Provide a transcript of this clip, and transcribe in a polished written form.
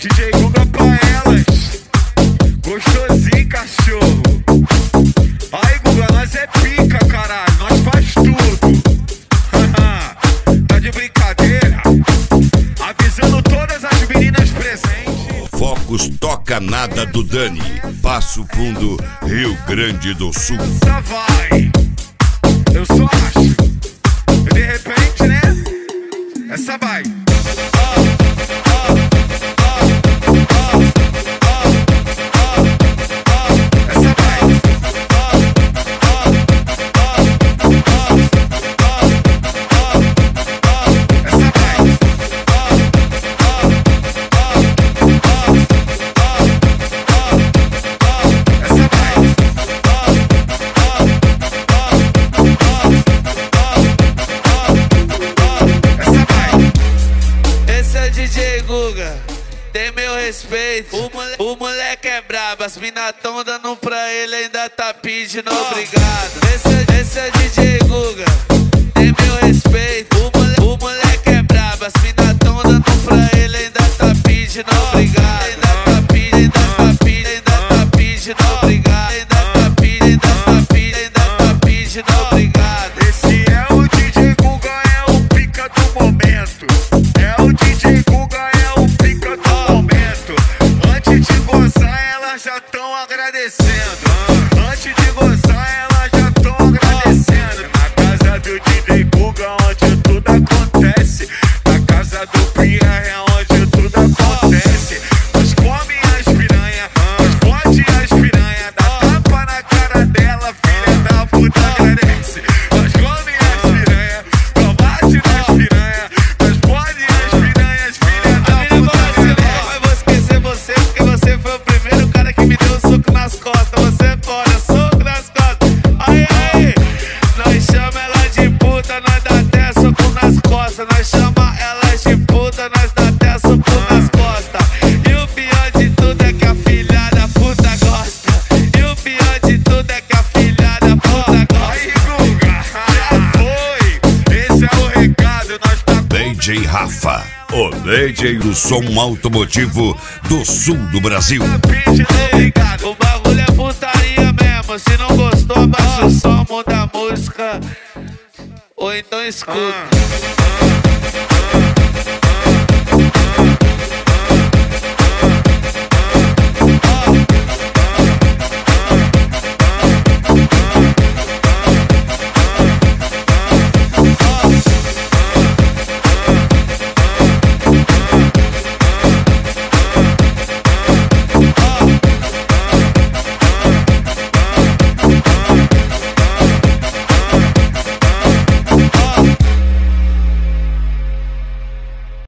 DJ Guga pra elas, gostosinho, cachorro. Aí, Guga, nós é pica, caralho, nós faz tudo. Tá de brincadeira? Avisando todas as meninas presentes. Focus Toca Nada do Dani, Passo Fundo, Rio Grande do Sul. Essa vai, eu só acho. De repente, né? Essa vai. DJ Guga, tem meu respeito. O moleque é brabo, as mina tão dando pra ele, ainda tá pedindo obrigado. Esse é DJ Guga, tem meu respeito. O moleque é brabo, as mina tão dando pra ele, ainda tá pedindo obrigado. Ainda tá pedindo obrigado. Ainda tá pedindo obrigado. Esse é o DJ Guga, é o pica do momento. É o DJ Guga, é o pica do momento. Antes de gozar, elas já tão agradecendo. Antes de gozar, elas já tão agradecendo. Na casa do DJ Guga, onde tudo acontece. Na casa do Pia é onde tudo acontece. Nós come as piranha, nós fode as piranha. Dá tapa na cara dela, filha da puta agradece. Nós come as piranha, nós bate nas piranha. Nós fode as piranhas, filha da puta agradece. Mas vou esquecer você, porque você foi o primeiro cara que me deu um soco nas costas. Você é foda, soco nas costas. Aí, nós chama ela de puta, nós dá até soco nas costas. Nós chama ela de puta, nós dá até soco nas costas. E o pior de tudo é que a filha da puta gosta. E o pior de tudo é que a filha da puta gosta. Aí, Guga, já foi. Esse é o recado, nós tá DJ Rafa, o DJ do som automotivo do sul do Brasil. pedindo obrigado. O bagulho é putaria mesmo. Se não gostou, abaixa o som, muda a música. Ou então escuta.